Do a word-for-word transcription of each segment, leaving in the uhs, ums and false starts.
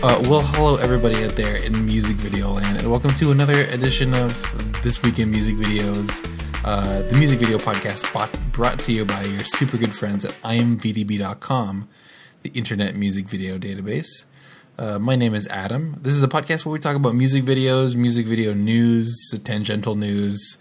Uh, well, hello everybody out there in music video land, and welcome to another edition of This Week in Music Videos, uh, the music video podcast bought, brought to you by your super good friends at I M V D B dot com, the internet music video database. Uh, my name is Adam. This is a podcast where we talk about music videos, music video news, tangential news,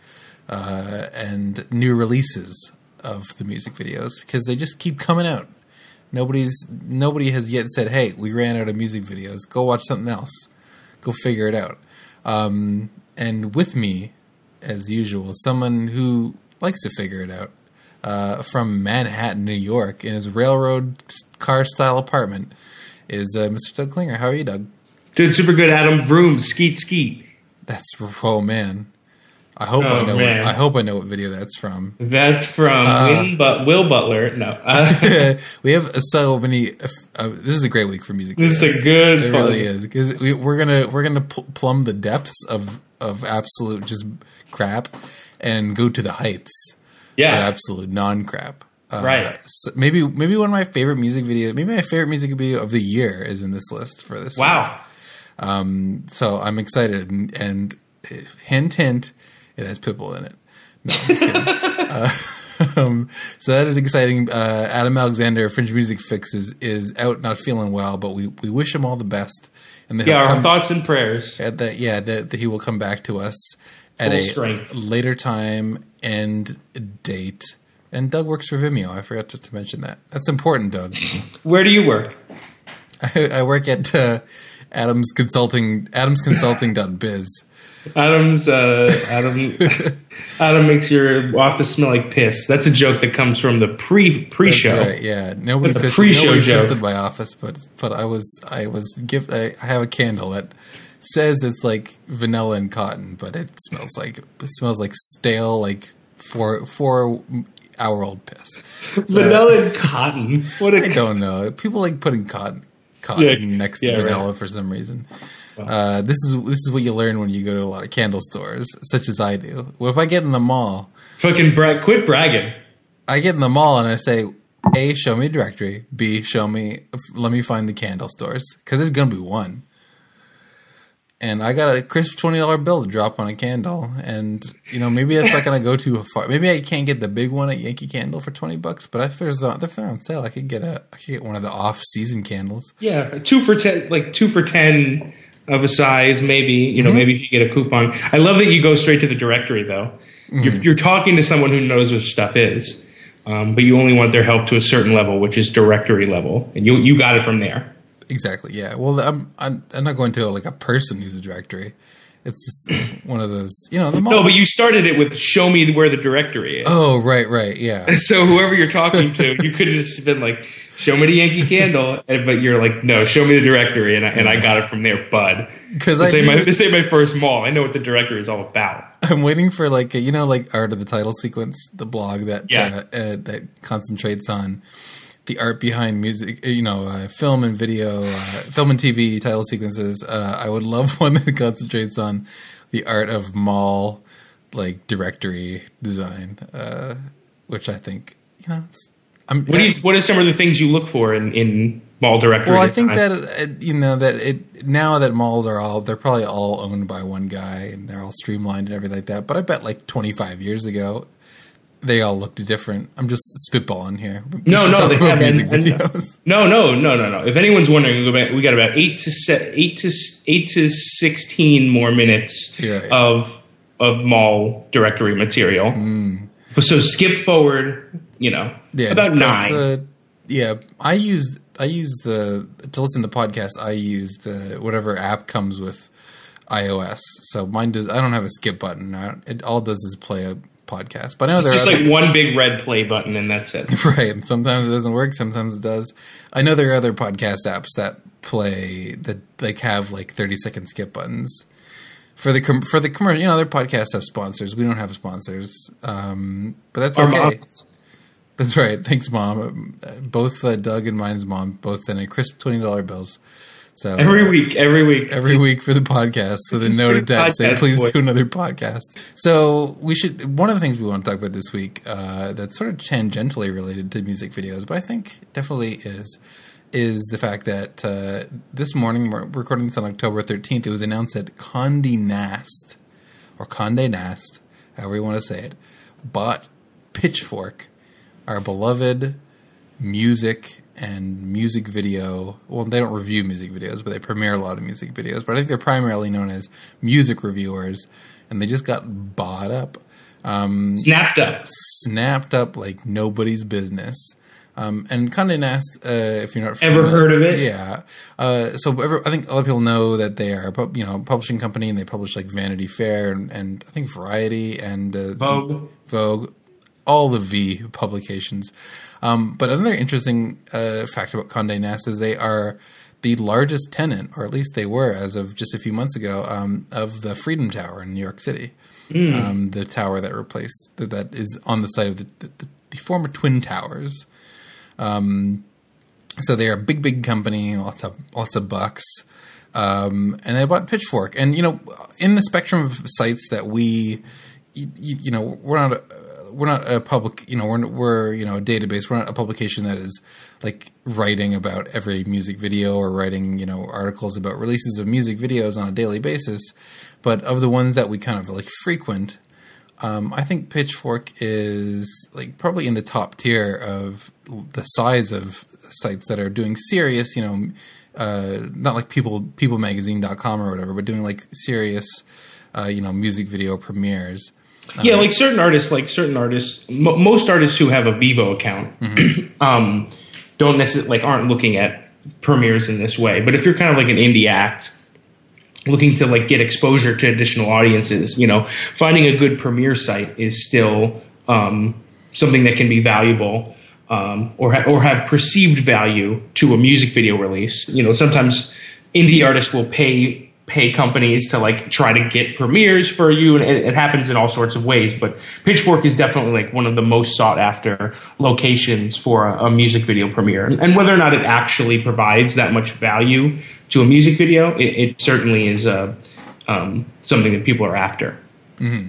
uh, and new releases of the music videos, because they just keep coming out. Nobody's nobody has yet said, "Hey, we ran out of music videos. Go watch something else. Go figure it out." Um, and with me, as usual, someone who likes to figure it out, uh, from Manhattan, New York, in his railroad car style apartment, is uh, Mister Doug Klinger. How are you, Doug? Doing super good, Adam. Vroom, skeet, skeet. That's oh man. I hope oh, I know. Man. What, I hope I know what video that's from. That's from uh, Will, but Will Butler. No, uh, we have so many. Uh, this is a great week for music. This videos. is a good. It fun. really is, because we, we're gonna we're gonna pl- plumb the depths of of absolute just crap, and go to the heights. Yeah, of absolute non crap. Uh, right. So maybe maybe one of my favorite music videos. Maybe my favorite music video of the year is in this list for this. Wow. Week. Um. So I'm excited, and, and hint hint. It has Pitbull in it. No, I'm just kidding. uh, um, so that is exciting. Uh, Adam Alexander, Fringe Music Fix, is, is out not feeling well, but we, we wish him all the best. And that yeah, our come, thoughts and prayers. At that, yeah, that, that he will come back to us at Full a strength. later time and date. And Doug works for Vimeo. I forgot to, to mention that. That's important, Doug. Where do you work? I, I work at uh, Adams Consulting, adams consulting dot biz. Adam's uh, Adam. Adam makes your office smell like piss. That's a joke that comes from the pre pre show. That's right. Yeah, nobody That's a pissed, pre-show nobody joke. pissed in my office, but but I was I was give I have a candle that says it's like vanilla and cotton, but it smells like it smells like stale like four four hour old piss. So, vanilla and cotton. What a I don't know. People like putting cotton cotton yeah, next to yeah, vanilla right. for some reason. Uh, this is this is what you learn when you go to a lot of candle stores, such as I do. Well, if I get in the mall, fucking bra- quit bragging. I get in the mall and I say, A, show me a directory. B, show me, let me find the candle stores, because there's gonna be one. And I got a crisp twenty dollar bill to drop on a candle, and you know maybe that's not gonna go too far. Maybe I can't get the big one at Yankee Candle for twenty bucks, but if there's a, if they're on sale, I could get a I could get one of the off season candles. Yeah, two for ten, like two for ten. Of a size, maybe, you know, mm-hmm. maybe if you get a coupon. I love that you go straight to the directory, though. Mm-hmm. You're, you're talking to someone who knows what stuff is, um, but you only want their help to a certain level, which is directory level, and you you got it from there. Exactly. Yeah. Well, I'm I'm, I'm not going to like a person who's a directory. It's just one of those, you know. The no, but you started it with "show me where the directory is." Oh, right, right, yeah. And so whoever you're talking to, you could have just been like, "Show me the Yankee Candle," and, but you're like, "No, show me the directory," and I, and I got it from there, bud. Because this, this ain't my first mall. I know what the directory is all about. I'm waiting for like a, you know, like Art of the Title Sequence, the blog that yeah. uh, uh, that concentrates on the art behind music, you know, uh, film and video, uh, film and T V title sequences. Uh, I would love one that concentrates on the art of mall, like directory design, uh, which I think, you know, it's, I'm, what, do you, what are some of the things you look for in, in mall directory Well, I design? think that, it, you know, that it, now that malls are all, they're probably all owned by one guy and they're all streamlined and everything like that. But I bet like twenty-five years ago, they all looked different. I'm just spitballing here. We no, no, they have music and, videos. No, no, no, no, no. If anyone's wondering, we got about eight to se- eight to eight to sixteen more minutes yeah, yeah. of of mall directory material. Mm. So skip forward, you know, yeah, about nine. The, yeah, I use I use the to listen to podcasts. I use the whatever app comes with iOS. So mine does. I don't have a skip button. I it all does is play a podcast, but I know it's there just are like other, one big red play button and that's it. Right. Sometimes it doesn't work. Sometimes it does. I know there are other podcast apps that play that like have like thirty second skip buttons for the com- for the commercial. You know, their podcasts have sponsors. We don't have sponsors, um, but that's Our okay. moms. That's right. Thanks, Mom. Both uh, Doug and mine's mom both sent in crisp twenty dollar bills So every uh, week, every week, every just, week for the podcast with a note attached saying, "Please boy. do another podcast." So we should. One of the things we want to talk about this week uh, that's sort of tangentially related to music videos, but I think definitely is, is the fact that uh, this morning, we're recording this on October thirteenth. It was announced that Condé Nast or Condé Nast, however you want to say it, bought Pitchfork, our beloved music and music video. Well, they don't review music videos, but they premiere a lot of music videos. But I think they're primarily known as music reviewers, and they just got bought up. Um, snapped up. Snapped up like nobody's business. Um, and Condé Nast, uh, if you're not familiar, ever heard of it? Yeah. Uh, so ever, I think a lot of people know that they are, a, you know, a publishing company, and they publish like Vanity Fair and, and I think Variety and uh, Vogue. Vogue. All the V publications. Um, but another interesting uh, fact about Condé Nast is they are the largest tenant, or at least they were as of just a few months ago, um, of the Freedom Tower in New York City. Mm. Um, the tower that replaced, that, that is on the site of the, the, the former Twin Towers. Um, so they're a big, big company, lots of, lots of bucks. Um, and they bought Pitchfork. And, you know, in the spectrum of sites that we, you, you know, we're not... A, We're not a public, you know, we're, we're, you know, a database. We're not a publication that is like writing about every music video or writing, you know, articles about releases of music videos on a daily basis. But of the ones that we kind of like frequent, um, I think Pitchfork is like probably in the top tier of the size of sites that are doing serious, you know, uh, not like people, people magazine dot com or whatever, but doing like serious, uh, you know, music video premieres. Yeah, like certain artists, like certain artists, m- most artists who have a Vevo account mm-hmm. um, don't necessarily like aren't looking at premieres in this way. But if you're kind of like an indie act looking to like get exposure to additional audiences, you know, finding a good premiere site is still um, something that can be valuable um, or ha- or have perceived value to a music video release. You know, sometimes indie artists will pay. pay companies to like try to get premieres for you, and it, it happens in all sorts of ways, but Pitchfork is definitely like one of the most sought after locations for a, a music video premiere. And whether or not it actually provides that much value to a music video, it, it certainly is uh, um, something that people are after. Mm-hmm.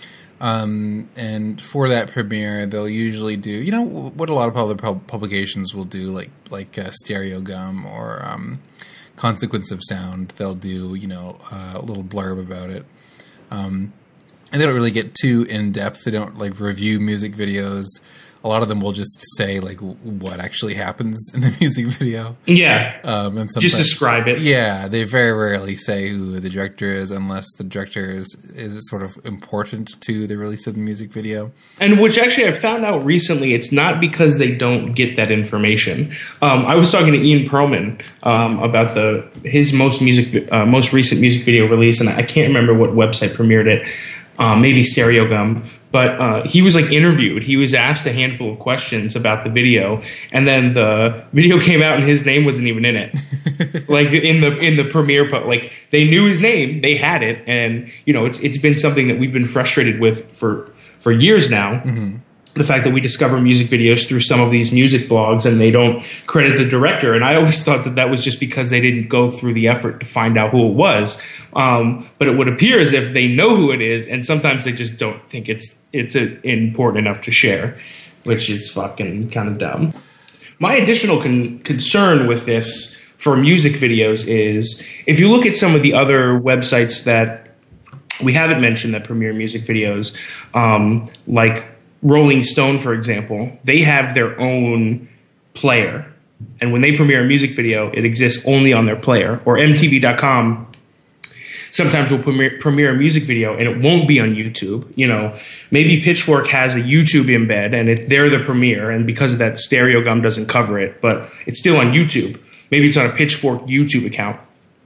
Um, and for that premiere, they'll usually do, you know, what a lot of other pub- publications will do, like like uh, Stereo Gum or um, Consequence of Sound. They'll do, you know, uh, a little blurb about it. Um, and they don't really get too in-depth. They don't, like, review music videos. A lot of them will just say, like, what actually happens in the music video. Yeah. Um, and just describe it. Yeah. They very rarely say who the director is unless the director is, is sort of important to the release of the music video. And which actually I found out recently, it's not because they don't get that information. Um, I was talking to Ian Perlman um, about the his most music uh, most recent music video release, and I can't remember what website premiered it. Uh, maybe Stereo Gum. But uh, he was like interviewed. He was asked a handful of questions about the video, and then the video came out, and his name wasn't even in it. Like in the in the premiere, but like they knew his name, they had it, and you know it's it's been something that we've been frustrated with for for years now. Mm-hmm. The fact that we discover music videos through some of these music blogs and they don't credit the director. And I always thought that that was just because they didn't go through the effort to find out who it was. Um, but it would appear as if they know who it is, and sometimes they just don't think it's it's a, important enough to share, which is fucking kind of dumb. My additional con- concern with this for music videos is if you look at some of the other websites that we haven't mentioned that premiere music videos, um, like Rolling Stone, for example, they have their own player. And when they premiere a music video, it exists only on their player. Or M T V dot com sometimes will premiere, premiere a music video and it won't be on YouTube. You know, maybe Pitchfork has a YouTube embed and it, they're the premiere, and because of that, Stereo Gum doesn't cover it, but it's still on YouTube. Maybe it's on a Pitchfork YouTube account.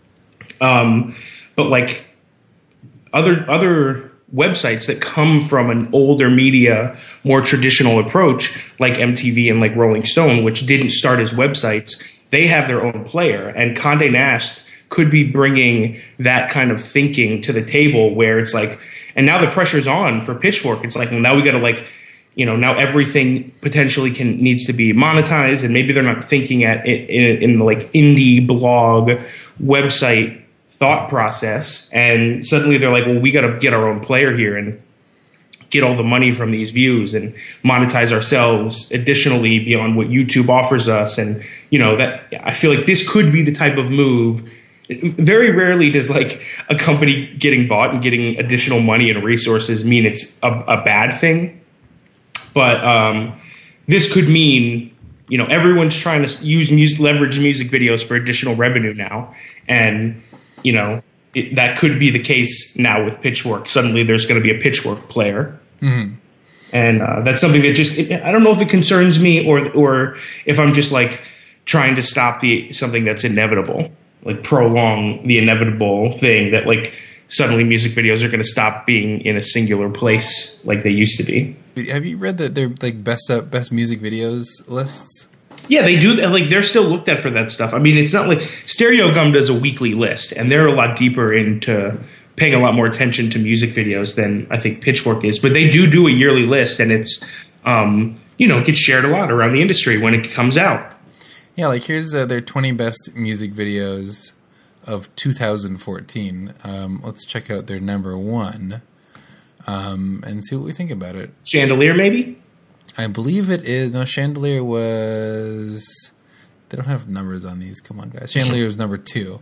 Um, but like other other websites that come from an older media, more traditional approach, like M T V and like Rolling Stone, which didn't start as websites, they have their own player. And Condé Nast could be bringing that kind of thinking to the table where it's like, and now the pressure's on for Pitchfork. It's like, well, now we got to like you know, now everything potentially can needs to be monetized, and maybe they're not thinking at in, in, in the like indie blog website thought process, and suddenly they're like, well, we got to get our own player here and get all the money from these views and monetize ourselves additionally beyond what YouTube offers us. And you know, that I feel like this could be the type of move. Very rarely does like a company getting bought and getting additional money and resources mean it's a, a bad thing. But um, this could mean, you know, everyone's trying to use music, leverage music videos for additional revenue now. And, you know, it, that could be the case now with Pitchfork. Suddenly there's going to be a Pitchfork player. Mm-hmm. And uh, that's something that just, it, I don't know if it concerns me or or if I'm just like trying to stop the something that's inevitable, like prolong the inevitable thing that like suddenly music videos are going to stop being in a singular place like they used to be. Have you read that they're like best uh, best music videos lists? Yeah, they do. Like they're still looked at for that stuff. I mean, it's not like Stereo Gum does a weekly list, and they're a lot deeper into paying a lot more attention to music videos than I think Pitchfork is. But they do do a yearly list, and it's um, you know, it gets shared a lot around the industry when it comes out. Yeah, like here's uh, their twenty best music videos of two thousand fourteen. Um, let's check out their number one. Um, and see what we think about it. Chandelier, maybe? I believe it is. No, Chandelier was... They don't have numbers on these. Come on, guys. Chandelier was number two.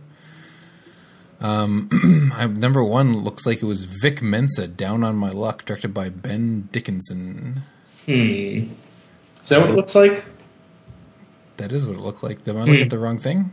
Um, number one looks like it was Vic Mensa, Down on My Luck, directed by Ben Dickinson. Hmm. Is that what it looks like? That is what it looked like. Am I looking hmm. at the wrong thing?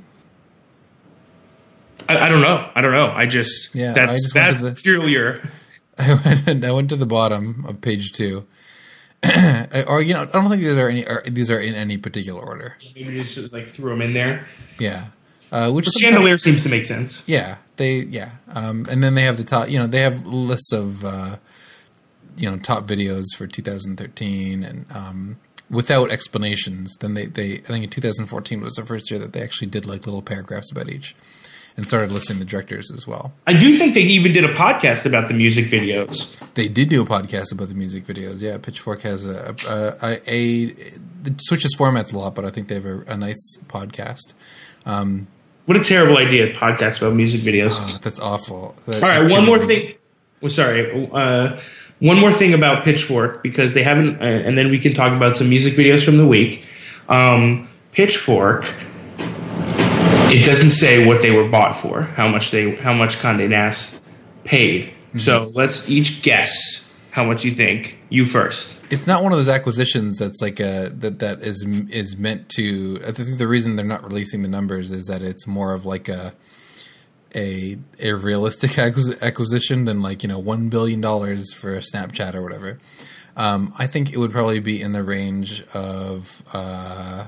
I, I don't know. I don't know. I just... Yeah, that's, I just that's the, peculiar... I went, I went to the bottom of page two, or you know, I don't think these are any. Are, these are in any particular order. Maybe just like threw them in there. Yeah, uh, which Chandelier seems to make sense. Yeah, they yeah, um, and then they have the top. You know, they have lists of uh, you know top videos for two thousand thirteen and um, without explanations. Then they they I think in two thousand fourteen was the first year that they actually did like little paragraphs about each. And started listing the directors as well. I do think they even did a podcast about the music videos. They did do a podcast about the music videos. Yeah, Pitchfork has a a, a, a it switches formats a lot, but I think they have a, a nice podcast. Um, what a terrible idea! Podcast about music videos. Oh, that's awful. That, All right, one more thing. Well, sorry, uh, one more thing about Pitchfork because they haven't, uh, and then we can talk about some music videos from the week. Um, Pitchfork. It doesn't say what they were bought for, how much they, how much Condé Nast paid. Mm-hmm. So let's each guess how much you think. You first. It's not one of those acquisitions that's like a that that is is meant to. I think the reason they're not releasing the numbers is that it's more of like a a a realistic acquisition than like you know one billion dollars for a Snapchat or whatever. Um, I think it would probably be in the range of. Uh,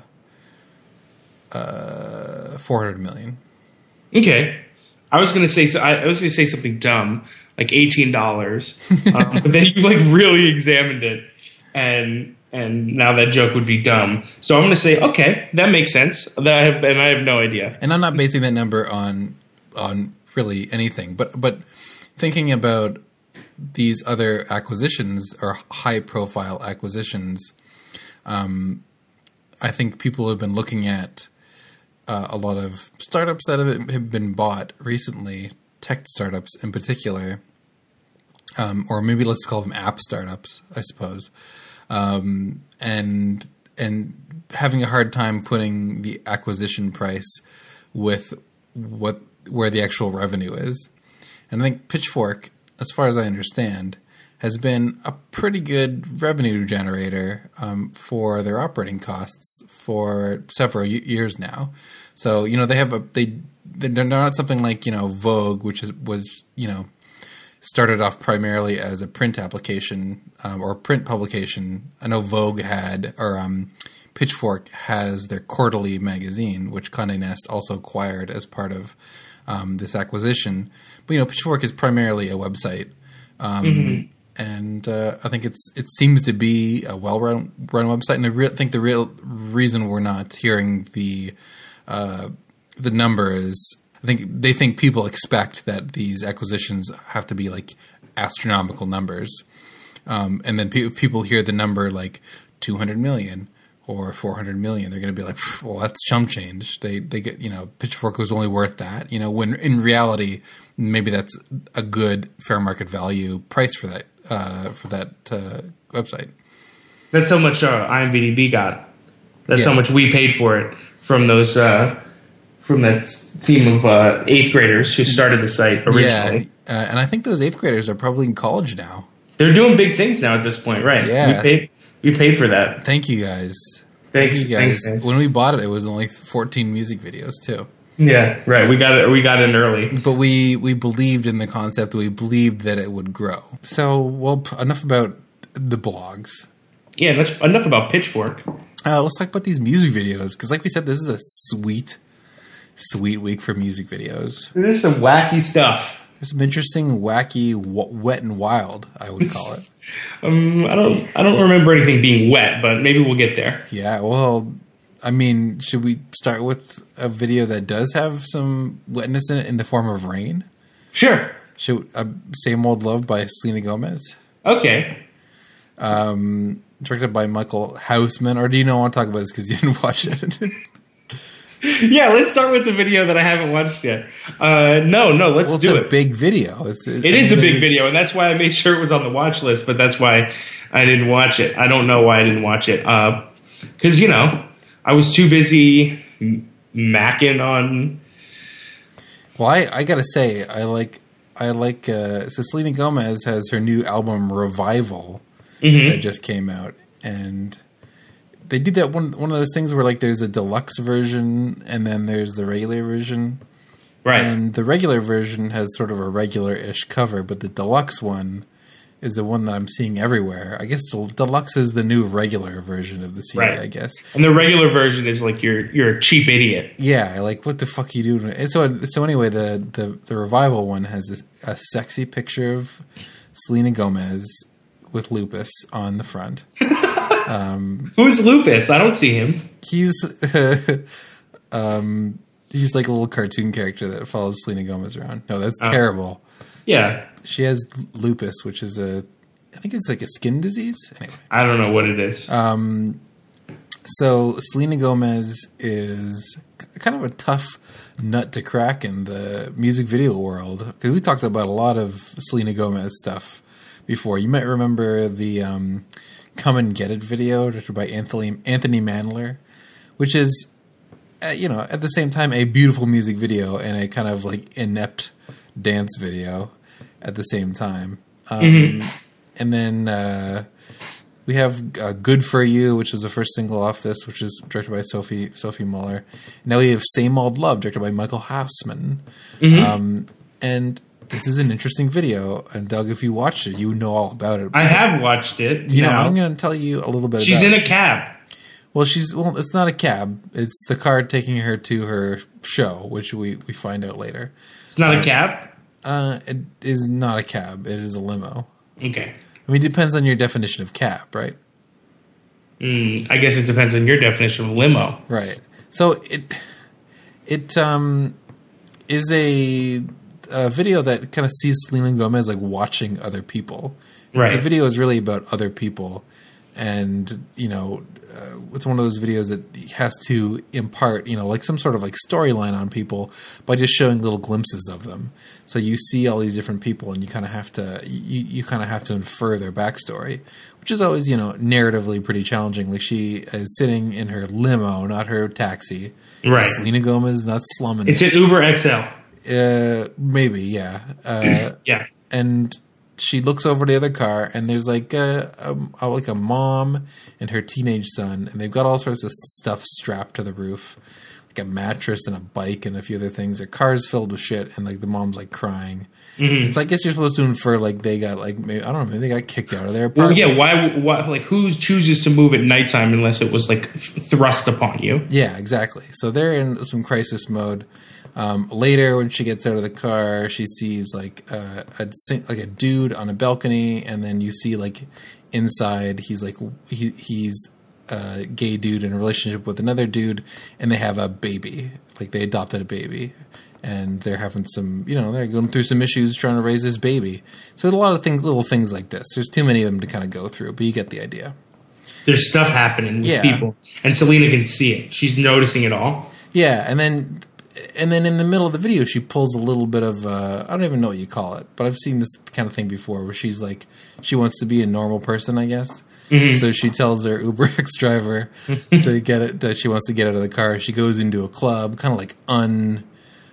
Uh, four hundred million. Okay, I was gonna say I was gonna say something dumb like eighteen dollars, um, but then you like really examined it, and and now that joke would be dumb. So I'm gonna say okay, that makes sense. That I have, and I have no idea. And I'm not basing that number on on really anything, but but thinking about these other acquisitions or high profile acquisitions, um, I think people have been looking at. Uh, a lot of startups that have, have been bought recently, tech startups in particular, um, or maybe let's call them app startups, I suppose, um, and and having a hard time putting the acquisition price with what where the actual revenue is. And I think Pitchfork, as far as I understand, has been a pretty good revenue generator um, for their operating costs for several years now. So you know they have a they they're not something like you know Vogue, which is was you know started off primarily as a print application um, or print publication. I know Vogue had or um, Pitchfork has their quarterly magazine, which Condé Nast also acquired as part of um, this acquisition. But you know Pitchfork is primarily a website. Um, mm-hmm. And uh, I think it's it seems to be a well-run run website, and I re- think the real reason we're not hearing the uh, the number is I think they think people expect that these acquisitions have to be like astronomical numbers, Um, and then pe- people hear the number like two hundred million or four hundred million. They're going to be like, well, that's chump change. They, they get, you know, Pitchfork was only worth that, you know, when in reality, maybe that's a good fair market value price for that, uh, for that, uh, website. That's how much uh, I M V D B got. That's Yeah. how much we paid for it from those, uh, from that s- team of uh, eighth graders who started the site originally. Yeah. Uh, and I think those eighth graders are probably in college now. They're doing big things now at this point, right? Yeah. We paid, we paid for that. Thank you guys. Thanks, Thank you guys. thanks, guys. When we bought it, it was only fourteen music videos too. Yeah, right. We got it. We got in early. But we, we believed in the concept. We believed that it would grow. So, well, p- enough about the blogs. Yeah, that's enough about Pitchfork. Uh, let's talk about these music videos. Because like we said, this is a sweet, sweet week for music videos. There's some wacky stuff. There's some interesting, wacky, w- wet and wild, I would call it. Um, I don't. I don't remember anything being wet, but maybe we'll get there. Yeah, well, I mean, should we start with a video that does have some wetness in it in the form of rain? Sure. Should uh, Same Old Love by Selena Gomez, Okay. um, directed by Michael Houseman, or do you not want to talk about this because you didn't watch it? Yeah, let's start with the video that I haven't watched yet. Uh, no, no, let's Well, it's do a it. big video. It's, It is a big video, and that's why I made sure it was on the watch list. But that's why I didn't watch it. I don't know why I didn't watch it. Because you know, I was too busy m- macking on. Well, I, I gotta say, I like, I like. Uh, so Selena Gomez has her new album Revival Mm-hmm. that just came out, and they do that one one of those things where like there's a deluxe version and then there's the regular version. Right. And the regular version has sort of a regular-ish cover, but the deluxe one is the one that I'm seeing everywhere. I guess the deluxe is the new regular version of the C D, Right. I guess. And the regular version is like you're you're a cheap idiot. Yeah, like what the fuck are you doing? And so, so anyway, the, the, the revival one has a, a sexy picture of Selena Gomez with lupus on the front. Who's Lupus? I don't see him. He's um, he's like a little cartoon character that follows Selena Gomez around. No, that's terrible. Yeah, She has lupus, which is a, I think it's like a skin disease. Anyway, I don't know what it is. so Selena Gomez is kind of a tough nut to crack in the music video world because we talked about a lot of Selena Gomez stuff before. You might remember the um, "Come and Get It" video directed by Anthony Anthony Mandler, which is, uh, you know, at the same time a beautiful music video and a kind of like inept dance video at the same time. Um, Mm-hmm. And then uh, we have uh, "Good for You," which is the first single off this, which is directed by Sophie Sophie Muller. Now we have "Same Old Love," directed by Michael Houseman. Mm-hmm. Um, and this is an interesting video. And Doug, if you watched it, you would know all about it. I have watched it. You know, now. I'm going to tell you a little bit. She's about in it. a cab. Well, she's well. It's not a cab. It's the car taking her to her show, which we we find out later. It's not a cab. Uh, it is not a cab. It is a limo. Okay. I mean, it depends on your definition of cab, right? Mm, I guess it depends on your definition of limo. Right. So it it um is a, a video that kind of sees Selena Gomez like watching other people. Right. The video is really about other people, and you know, uh, it's one of those videos that has to impart, you know, like some sort of like storyline on people by just showing little glimpses of them. So you see all these different people, and you kind of have to you you kind of have to infer their backstory, which is always, you know, narratively pretty challenging. Like she is sitting in her limo, not her taxi. Right. Selena Gomez not slumming. It's it. an Uber X L. Uh, maybe, yeah. Uh, Yeah. and she looks over the other car, and there's like a, a, a like a mom and her teenage son, and they've got all sorts of stuff strapped to the roof, like a mattress and a bike and a few other things. Their car's filled with shit, and like the mom's like crying. Mm-hmm. It's like, I guess you're supposed to infer like they got like maybe, I don't know, maybe they got kicked out of their Well, apartment. yeah. Why? Why? Like, who chooses to move at nighttime unless it was like thrust upon you? Yeah, exactly. So they're in some crisis mode. Um, later, when she gets out of the car, she sees like uh, a sing- like a dude on a balcony, and then you see like inside he's like he he's a gay dude in a relationship with another dude, and they have a baby. Like they adopted a baby, and they're having some, you know, they're going through some issues trying to raise this baby. So there's a lot of things, little things like this. There's too many of them to kind of go through, but you get the idea. There's stuff happening with Yeah. people, and Selena can see it. She's noticing it all. Yeah, and then and then in the middle of the video, she pulls a little bit of uh, I don't even know what you call it, but I've seen this kind of thing before, where she's like, she wants to be a normal person, I guess. Mm-hmm. So she tells her UberX driver to get it, that she wants to get out of the car. She goes into a club, kind of like un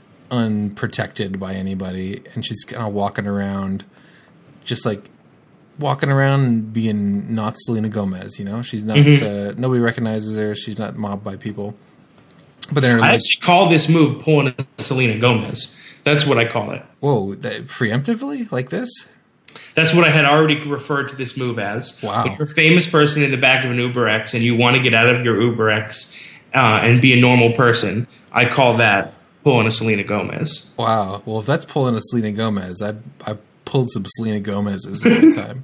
unprotected by anybody, and she's kind of walking around, just like walking around and being not Selena Gomez. You know, she's not. Mm-hmm. Uh, nobody recognizes her. She's not mobbed by people. But then, I like, actually call this move pulling a Selena Gomez. That's what I call it. Whoa, that, preemptively like this? That's what I had already referred to this move as. Wow. If you're a famous person in the back of an UberX and you want to get out of your UberX uh, and be a normal person, I call that pulling a Selena Gomez. Wow. Well, if that's pulling a Selena Gomez, I I pulled some Selena Gomez's at the time.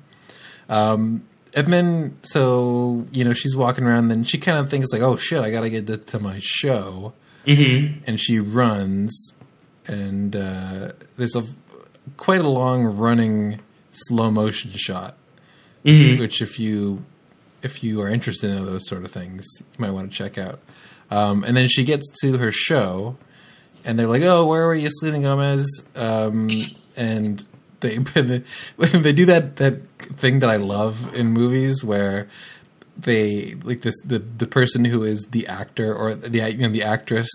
Um, and then, so, you know, she's walking around, then she kind of thinks like, oh shit, I got to get to, to my show. Mm-hmm. And she runs, and uh, there's a quite a long running slow motion shot, mm-hmm. which if you if you are interested in those sort of things, you might want to check out. Um, and then she gets to her show, and they're like, "Oh, where were you, Selena Gomez?" Um, and they they do that that thing that I love in movies where they like this the the person who is the actor or the you know the actress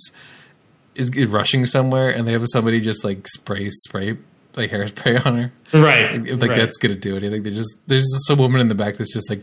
is rushing somewhere, and they have somebody just like spray spray like hairspray on her, right? Like, like right. that's gonna do anything. They just there's just a woman in the back that's just like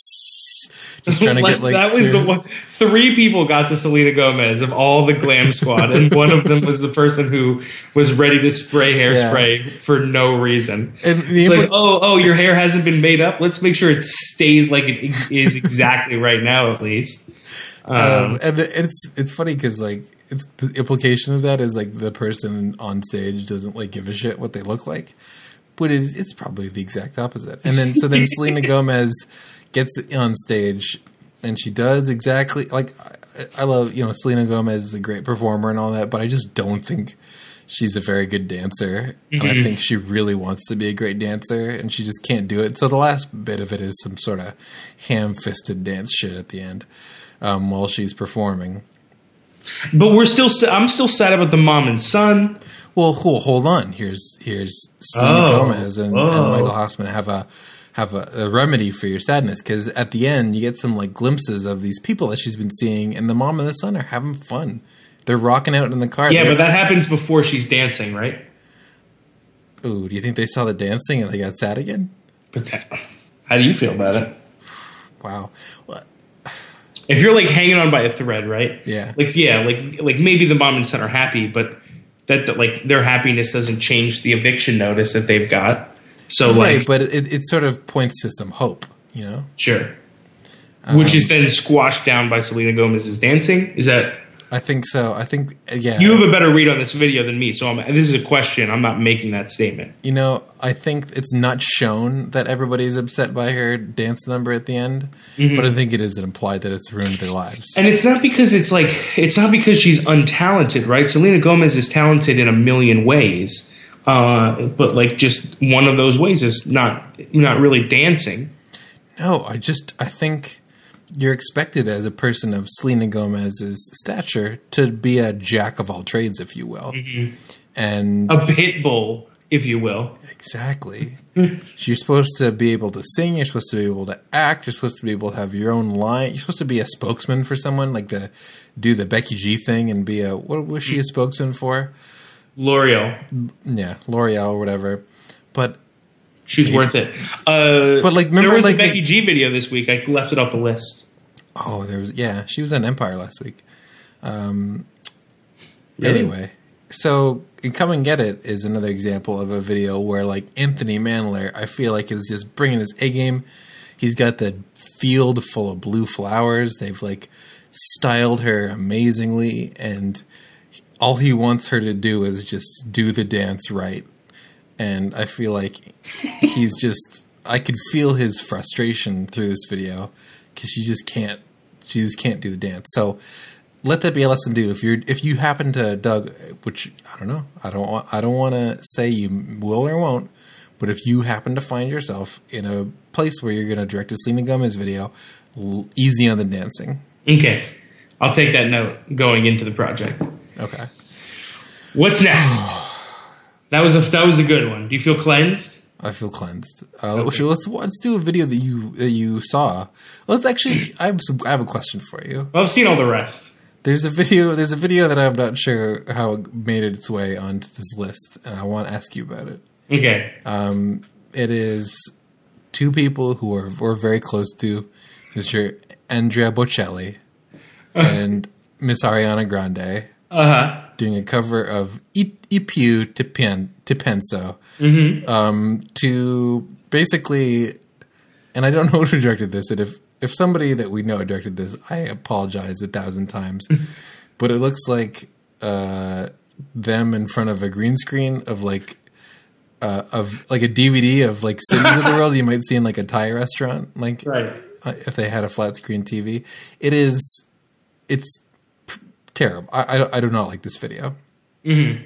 just trying to like, get like that was the one. Three people got to Selena Gomez of all the glam squad, and one of them was the person who was ready to spray hairspray yeah. for no reason. And it's impl- like, oh, oh, your hair hasn't been made up. Let's make sure it stays like it is exactly right now, at least. Um, um, and it's it's funny because like it's the implication of that is like the person on stage doesn't like give a shit what they look like, but it, it's probably the exact opposite. And then so then Selena Gomez gets on stage, and she does exactly like I, I love you know Selena Gomez is a great performer and all that, but I just don't think she's a very good dancer, mm-hmm. and I think she really wants to be a great dancer, and she just can't do it. So the last bit of it is some sort of ham-fisted dance shit at the end um, while she's performing. But we're still I'm still sad about the mom and son. Well, cool. Hold on. Here's here's Selena oh, Gomez and, and Michael Hoffman have a. have a, a remedy for your sadness, because at the end you get some like glimpses of these people that she's been seeing, and the mom and the son are having fun. They're rocking out in the car. Yeah, They're, but that happens before she's dancing, right? Ooh, do you think they saw the dancing and they got sad again? But that, how do you feel about it? Wow. What? If you're like hanging on by a thread, right? Yeah. Like yeah, like like maybe the mom and son are happy, but that, that like their happiness doesn't change the eviction notice that they've got. So right, like, but it, it sort of points to some hope, you know? Sure. Um, Which is then squashed down by Selena Gomez's dancing? Is that... I think so. I think, yeah. You have a better read on this video than me, so I'm, this is a question. I'm not making that statement. You know, I think it's not shown that everybody's upset by her dance number at the end, mm-hmm. but I think it is implied that it's ruined their lives. And it's not because it's like, it's not because she's untalented, right? Selena Gomez is talented in a million ways. Uh, but like just one of those ways is not not really dancing. No, I just I think you're expected as a person of Selena Gomez's stature to be a jack of all trades, if you will, mm-hmm. and a pit bull, if you will. Exactly. You're supposed to be able to sing. You're supposed to be able to act. You're supposed to be able to have your own line. You're supposed to be a spokesman for someone, like the do the Becky G thing and be a what was she a spokesman for? L'Oreal. Yeah, L'Oreal or whatever. But she's maybe, worth it. Uh, but like, remember, there was like, a Becky G video this week. I left it off the list. Oh, there was yeah. She was on Empire last week. Um, really? Anyway, so Come and Get It is another example of a video where like Anthony Mandler, I feel like is just bringing his A game. He's got the field full of blue flowers. They've like styled her amazingly, and all he wants her to do is just do the dance right. And I feel like he's just, I could feel his frustration through this video because she just can't, she just can't do the dance. So let that be a lesson too. If you're if you happen to, Doug, which I don't know, I don't want I don't want to say you will or won't, but if you happen to find yourself in a place where you're going to direct a Selena Gomez video, l- easy on the dancing. Okay, I'll take that note going into the project. Okay. What's next? that was a that was a good one. Do you feel cleansed? I feel cleansed. Uh, okay. let's let's do a video that you that you saw. Let's actually. I have some, I have a question for you. Well, I've seen all the rest. There's a video. There's a video that I'm not sure how it made its way onto this list, and I want to ask you about it. Okay. Um, it is two people who are were very close to Mister Andrea Bocelli and Miss Ariana Grande. Uh huh. Doing a cover of I, I Più Ti Pen, Ti Penso, mm-hmm. um, to basically, and I don't know who directed this, and if, if somebody that we know directed this, I apologize a thousand times, but it looks like uh, them in front of a green screen of like, uh, of like a D V D of like cities of the world you might see in like a Thai restaurant, like right. uh, if they had a flat screen T V. It is, it's, terrible. I, I, I do not like this video. Mm-hmm.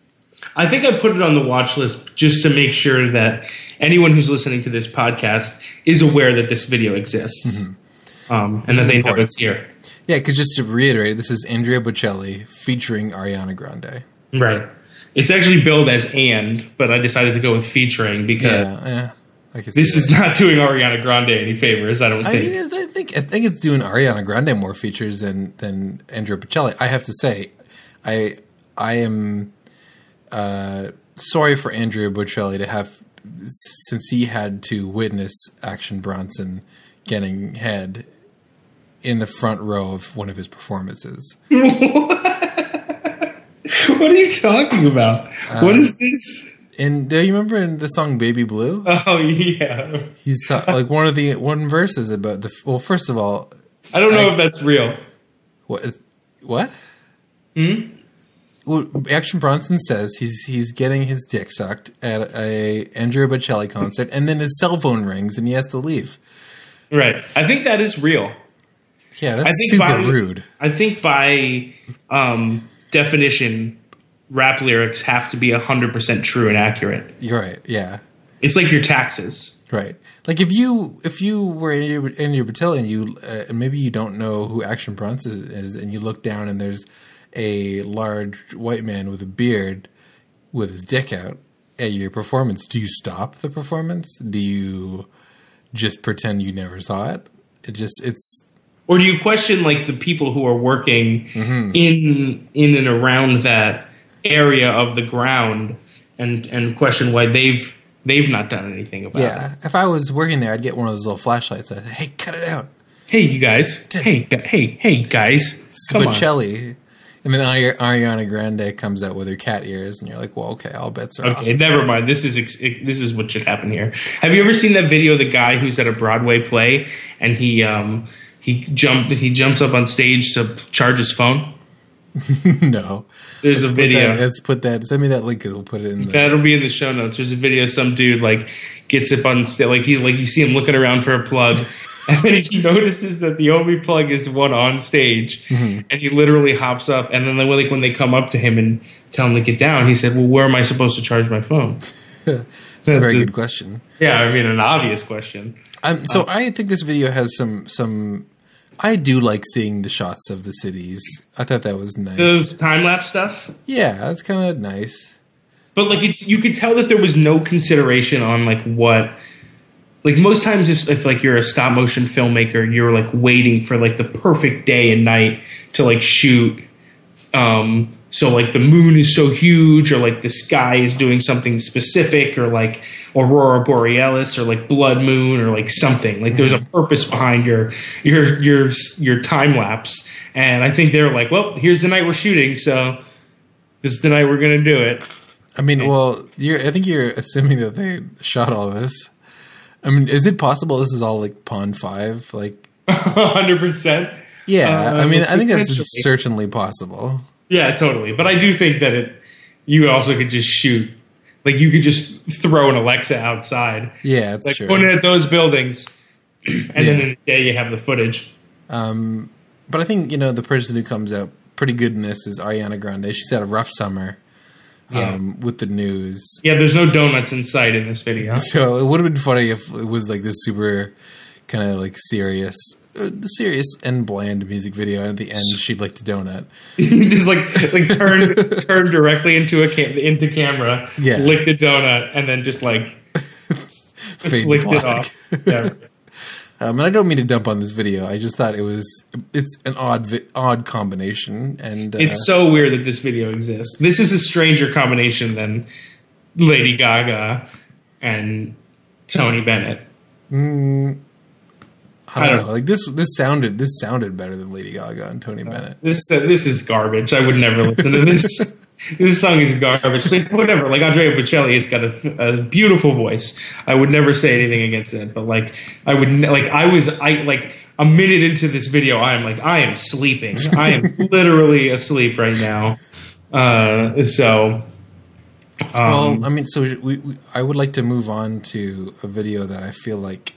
I think I put it on the watch list just to make sure that anyone who's listening to this podcast is aware that this video exists. Mm-hmm. um, and this that they important. know it's here. Yeah, because just to reiterate, this is Andrea Bocelli featuring Ariana Grande. Right. It's actually billed as and, but I decided to go with featuring because yeah, yeah, I can see this that. is not doing Ariana Grande any favors, I don't I think. mean, I think I think it's doing Ariana Grande more features than than Andrea Bocelli. I have to say, I I am uh, sorry for Andrea Bocelli to have, since he had to witness Action Bronson getting head in the front row of one of his performances. What are you talking about? Um, what is this? And do you remember in the song "Baby Blue"? Oh yeah, he's ta- like one of the one verse is about the. Well, first of all, I don't know I, if that's real. What? What? Hmm. Well, Action Bronson says he's he's getting his dick sucked at a Andrea Bocelli concert, and then his cell phone rings and he has to leave. Right. I think that is real. Yeah, that's I think super by, rude. I think by um, definition, rap lyrics have to be one hundred percent true and accurate. You're right, yeah. It's like your taxes. Right. Like if you if you were in your, in your battalion, you uh, and maybe you don't know who Action Bronson is, and you look down and there's a large white man with a beard with his dick out at your performance. Do you stop the performance? Do you just pretend you never saw it? It just it's. Or do you question like the people who are working mm-hmm. in in and around that area of the ground, and and question why they've they've not done anything about yeah. it? Yeah, if I was working there, I'd get one of those little flashlights. I'd say, "Hey, cut it out! Hey, you guys! Hey, hey, hey, guys! Come Bocelli." on. And then Ari- Ariana Grande comes out with her cat ears, and you're like, "Well, okay, all bets are okay, off." Okay, never mind. This is ex- this is what should happen here. Have you ever seen that video of the guy who's at a Broadway play and he um he jumped he jumps up on stage to charge his phone? No. There's let's a video. That, let's put that. Send me that link. We'll put it in. The, That'll be in the show notes. There's a video. Of some dude like gets up on stage, like he like you see him looking around for a plug. And then he notices that the only plug is one on stage, mm-hmm. and he literally hops up. And then, like when they come up to him and tell him to get down, he said, "Well, where am I supposed to charge my phone?" That's, That's a very a, good question. Yeah, I mean, an obvious question. Um, so um, I think this video has some some. I do like seeing the shots of the cities. I thought that was nice. Those time lapse stuff. Yeah, that's kind of nice. But like, it, you could tell that there was no consideration on like what. Like most times, if, if like you're a stop motion filmmaker, you're like waiting for like the perfect day and night to like shoot. Um, so like the moon is so huge, or like the sky is doing something specific, or like aurora borealis, or like blood moon, or like something. Like there's a purpose behind your your your your time lapse. And I think they were like, well, here's the night we're shooting, so this is the night we're gonna do it. I mean, and, well, you're, I think you're assuming that they shot all this. I mean, is it possible this is all like Pond five? Like one hundred percent? Yeah, uh, I mean, I think that's certainly possible. Yeah, totally. But I do think that it. You also could just shoot. Like, you could just throw an Alexa outside. Yeah, that's like, true. Point it at those buildings, and yeah. then in a day you have the footage. Um, but I think, you know, the person who comes out pretty good in this is Ariana Grande. She's had a rough summer Yeah. um, with the news. Yeah, there's no donuts in sight in this video. So it would have been funny if it was like this super kind of like serious, uh, serious and bland music video, and at the end she'd licked a donut. Just like like turn turn directly into a cam- into camera, Yeah. licked a donut, and then just like Fade licked black. it off. Yeah. Um, and I don't mean to dump on this video. I just thought it was it's an odd vi- odd combination, and uh, It's so weird that this video exists. This is a stranger combination than Lady Gaga and Tony Bennett. mm, I, don't I don't- know. Like this this sounded this sounded better than Lady Gaga and Tony Bennett. This uh, this is garbage. I would never listen to this. This song is garbage. Like whatever. Like Andrea Bocelli has got a, a beautiful voice. I would never say anything against it. But like I would ne- like I was I like a minute into this video. I am like I am sleeping. I am literally asleep right now. Uh, so. Um, Well, I mean, so we, we I would like to move on to a video that I feel like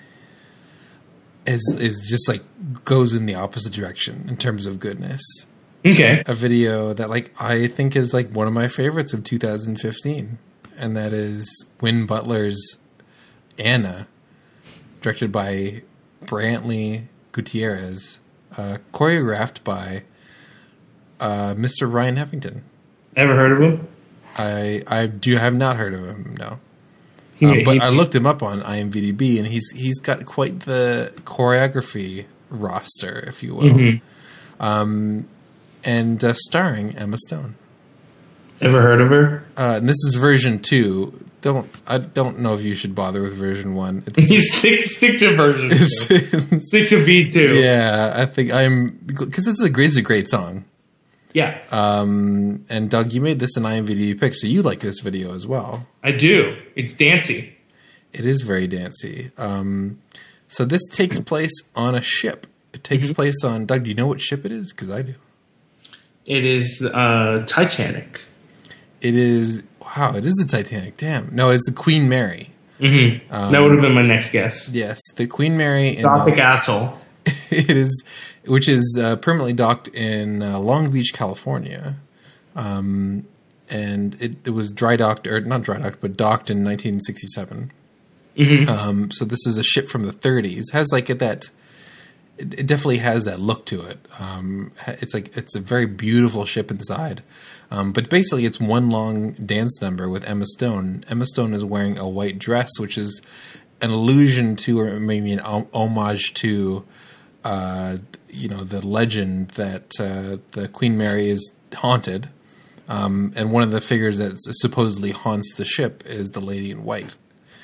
is is just like goes in the opposite direction in terms of goodness. okay. A video that like I think is like one of my favorites of two thousand fifteen, and that is Win Butler's Anna, directed by Brantley Gutierrez, uh, choreographed by uh, Mister Ryan Heffington. Ever heard of him? I I do have not heard of him, no. He- Um, but he- I looked him up on IMDb, and he's he's got quite the choreography roster, if you will, Mm-hmm. um, and uh, starring Emma Stone. Ever heard of her? Uh, and this is version two. Don't I don't know if you should bother with version one. It's, You stick stick to version two. it's Stick to B two. yeah, I think I'm because it's a great it's a great song. Yeah, Um, and Doug, you made this an IMDb pick, so you like this video as well. I do. It's dancey. It is very dancey. Um, so this takes place on a ship. It takes Mm-hmm. place on, Doug, do you know what ship it is? Because I do. It is uh, Titanic. It is, wow, it is the Titanic. Damn. No, it's the Queen Mary. Mm-hmm. Um, that would have been my next guess. Yes, the Queen Mary. In, Gothic uh, asshole. it is, which is uh, permanently docked in uh, Long Beach, California. Um, and it, it was dry docked, or not dry docked, but docked in nineteen sixty-seven. Mm-hmm. Um, so this is a ship from the thirties. Has like that. It, it definitely has that look to it. Um, it's like it's a very beautiful ship inside. Um, but basically, it's one long dance number with Emma Stone. Emma Stone is wearing a white dress, which is an allusion to, or maybe an hom- homage to, uh, you know, the legend that uh, the Queen Mary is haunted. Um, and one of the figures that supposedly haunts the ship is the Lady in White.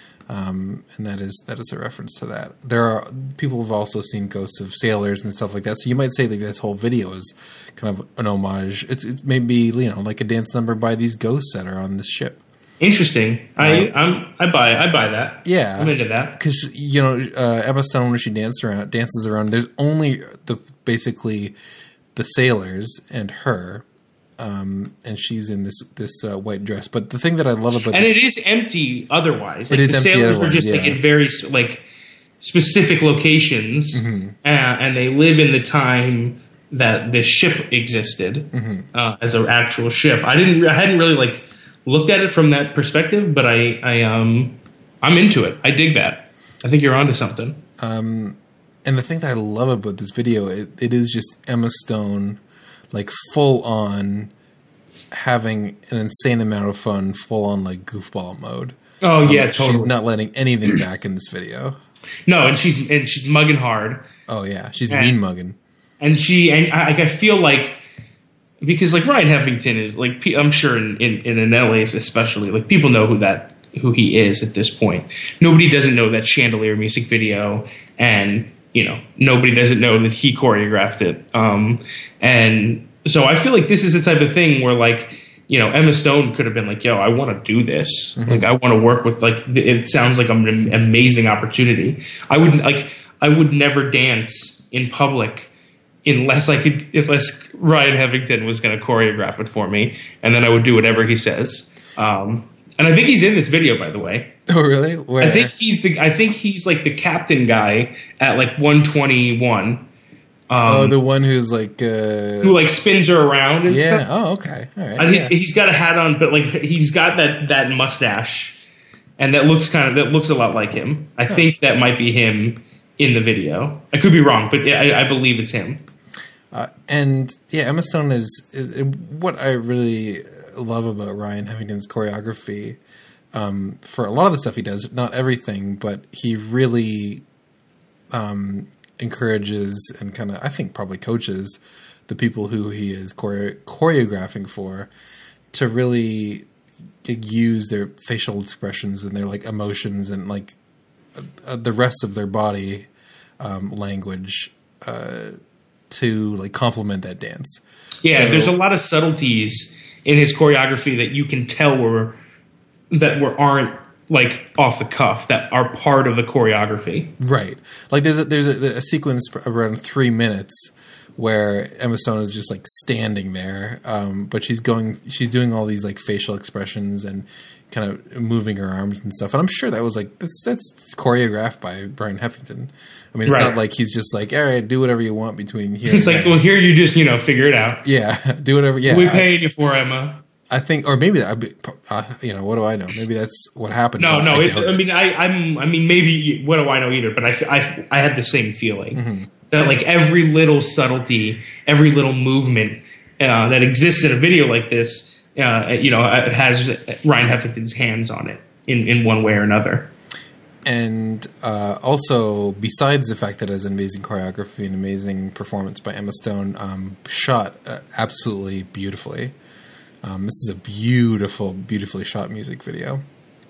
Um, and that is that is a reference to that. There are people have also seen ghosts of sailors and stuff like that. So you might say that this whole video is kind of an homage. It's it's maybe you know like a dance number by these ghosts that are on this ship. Interesting. I I'm, I buy I buy that. Yeah, I'm into that. because you know uh, Emma Stone when she dances around dances around. There's only the basically the sailors and her. Um, and she's in this this uh, white dress. But the thing that I love about And this, it is empty otherwise. Like It is the empty sailors are otherwise, just like yeah. in very like specific locations, Mm-hmm. uh, and they live in the time that this ship existed Mm-hmm. uh, as an actual ship. I didn't. I hadn't really like looked at it from that perspective, but I I um I'm into it. I dig that. I think you're onto something. and the thing that I love about this video, it, it is just Emma Stone, like full on having an insane amount of fun, full on like goofball mode. Oh yeah, Um, totally. She's not letting anything back in this video. no, and she's and she's mugging hard. Oh yeah, she's Yeah. mean mugging. And she and I, like I feel like because like Ryan Heffington is like pe- I'm sure in, in in L A especially like people know who that who he is at this point. Nobody doesn't know that Chandelier music video, and you know nobody doesn't know that he choreographed it. Um, and so I feel like this is the type of thing where like you know Emma Stone could have been like, "Yo, I want to do this. Like I want to work with like th- it sounds like an amazing opportunity. I would like I would never dance in public." Unless I could, unless Ryan Heffington was going to choreograph it for me, and then I would do whatever he says. Um, and I think he's in this video, by the way. Oh really? Where? I think he's the, I think he's like the captain guy at like one twenty-one. Um, oh, the one who's like uh, who like spins her around and yeah. stuff. Oh, okay. All right. I think yeah. he's got a hat on, but like he's got that that mustache, and that looks kind of that looks a lot like him. I huh. think that might be him in the video. I could be wrong, but I, I believe it's him. Uh, and yeah, Emma Stone is, is what I really love about Ryan Heffington's choreography. Um, for a lot of the stuff he does, not everything, but he really um, encourages and kind of, I think, probably coaches the people who he is chore- choreographing for to really use their facial expressions and their like emotions and like uh, the rest of their body um, language uh, to like complement that dance. Yeah, so, there's a lot of subtleties in his choreography that you can tell were that were aren't like off the cuff, that are part of the choreography. Right. Like there's a, there's a, a sequence around three minutes where Emma Stone is just like standing there, um, but she's going, she's doing all these like facial expressions and kind of moving her arms and stuff. And I'm sure that was like that's that's choreographed by Brian Heffington. I mean, it's right. not like he's just like, all right, do whatever you want between here. It's and like, there. well, here you just you know figure it out. Yeah, do whatever. Yeah, we paying you for, Emma. I think, or maybe that, uh, you know, what do I know? Maybe that's what happened. No, no. I, it, I mean, I, I'm. I mean, maybe. What do I know either? But I, I, I had the same feeling mm-hmm. that like every little subtlety, every little movement uh, that exists in a video like this, uh, you know, has Ryan Heffington's hands on it in, in one way or another. And uh, also, besides the fact that it has amazing choreography and amazing performance by Emma Stone, um, shot uh, absolutely beautifully. Um, this is a beautiful, beautifully shot music video.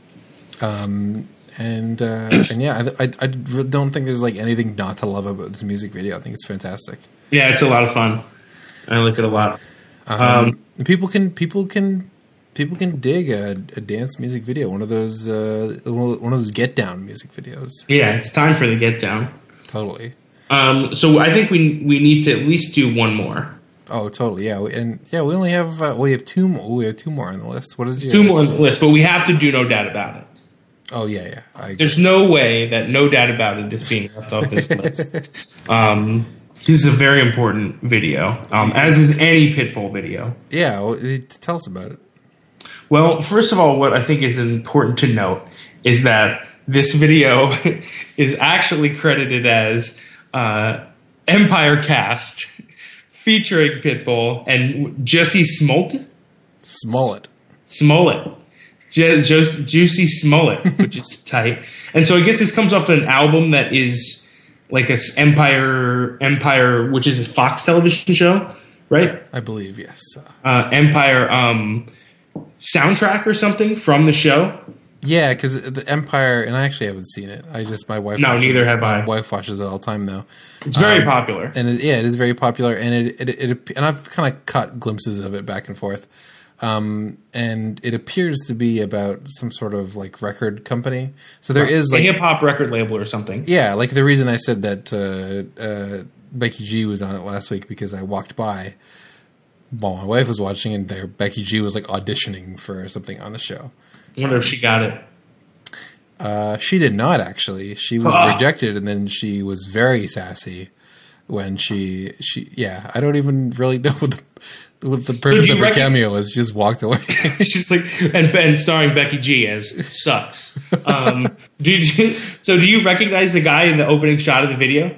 Um, and uh, and yeah, I, I, I don't think there's like anything not to love about this music video. I think it's fantastic. Yeah, it's a lot of fun. I like it a lot. Um, um, people can people can people can dig a, a dance music video. One of those uh, one of those get down music videos. Yeah, it's time for the get down. Totally. Um, so I think we we need to at least do one more. Oh, totally. Yeah, and yeah, we only have uh, we have two more. We have two more on the list. What is your two more on the list? But we have to do No Doubt About It. Oh yeah, yeah. I There's no way that No Doubt About It is being left off this list. Um, this is a very important video, um, as is any Pitbull video. Yeah, well, tell us about it. Well, first of all, what I think is important to note is that this video is actually credited as uh, Empire Cast. Featuring Pitbull and Jussie Smollett. Smollett. Smollett. Ju- Ju- Juicy Smollett, which is tight. And so I guess this comes off an album that is like a Empire, Empire, which is a Fox television show, right? I believe, yes. Uh, Empire um, soundtrack or something from the show. Yeah, because the Empire, and I actually haven't seen it. I just my wife. No, watches, neither have my I. wife watches it all the time though. It's very um, popular, and it, yeah, it is very popular, and it it, it, it and I've kind of caught glimpses of it back and forth, um, and it appears to be about some sort of like record company. So there right. is like a hip hop record label or something. Yeah, like the reason I said that uh, uh, Becky G was on it last week because I walked by while my wife was watching, and there Becky G was like auditioning for something on the show. I wonder um, if she got it. Uh, she did not actually. She was oh. rejected, and then she was very sassy when she she yeah. I don't even really know what the, what the purpose so of her rec- cameo was. Just walked away. She's like and, and starring Becky G as sucks. Um, did you, so do you recognize the guy in the opening shot of the video?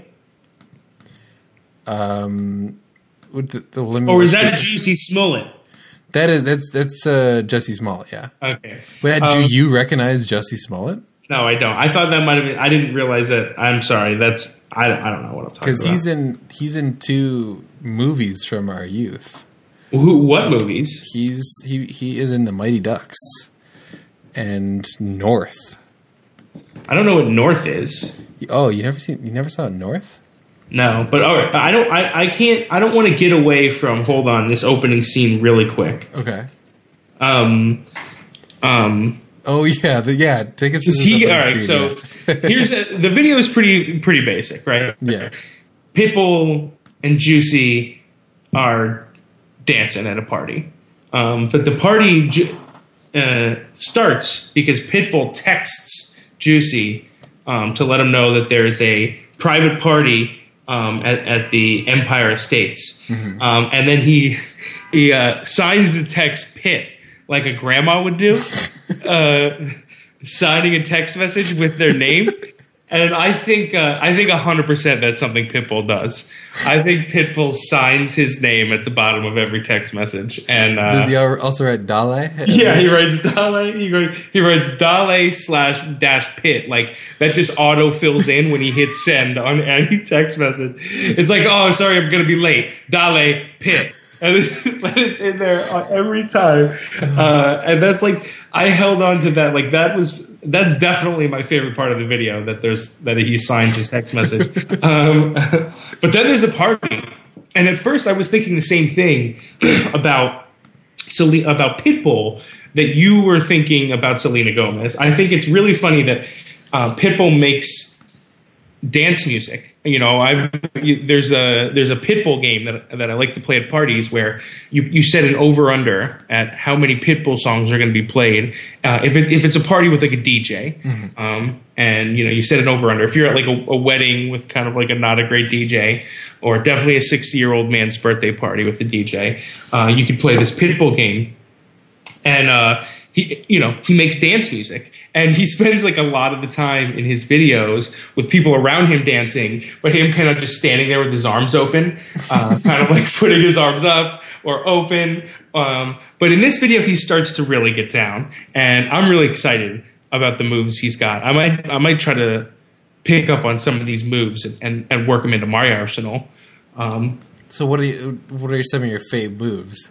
Um, with the, the or is that Juicy Smollett? That is that's that's uh, Jussie Smollett. Yeah. Okay. But um, do you recognize Jussie Smollett? No, I don't. I thought that might have been. I didn't realize that. I'm sorry. That's I. I don't know what I'm talking about. Because he's in he's in two movies from our youth. Who? What movies? He's he he is in The Mighty Ducks and North. I don't know what North is. Oh, you never seen you never saw North? No, but all right. I don't. I, I can't. I don't want to get away from. Hold on, this opening scene really quick. Okay. Um. Um. Oh yeah, the, yeah. Take us. To he, all right. Scene, so yeah. here's the, the video is pretty pretty basic, right? Yeah. Pitbull and Juicy are dancing at a party, um, but the party uh, starts because Pitbull texts Juicy um, to let him know that there's a private party um, at, at the Empire Estates, Mm-hmm. um, and then he he uh, signs the text Pit like a grandma would do, uh, signing a text message with their name. And I think uh, I think one hundred percent that's something Pitbull does. I think Pitbull signs his name at the bottom of every text message. And uh, Does he also write Dale? yeah, he writes Dale. He writes, he writes Dale slash dash Pit. Like that just auto fills in when he hits send on any text message. It's like, oh, sorry, I'm gonna be late. Dale Pit. And it's in there every time. Uh, and that's like, I held on to that. Like that was, that's definitely my favorite part of the video, that there's, that he signs his text message. Um, but then there's a party. And at first I was thinking the same thing about, Sel- about Pitbull that you were thinking about Selena Gomez. I think it's really funny that uh, Pitbull makes dance music. You know, I there's a there's a Pitbull game that that I like to play at parties where you, you set an over under at how many Pitbull songs are going to be played. Uh, if it, if it's a party with like a D J, mm-hmm. um, and you know you set an over under. If you're at like a, a wedding with kind of like a not a great D J, or definitely a sixty year old man's birthday party with a D J, uh, you could play this Pitbull game, and uh, he you know he makes dance music. And he spends like a lot of the time in his videos with people around him dancing, but him kind of just standing there with his arms open, uh, kind of like putting his arms up or open. Um, but in this video, he starts to really get down, and I'm really excited about the moves he's got. I might I might try to pick up on some of these moves and, and, and work them into my arsenal. Um, so what are you, what are some of your fave moves?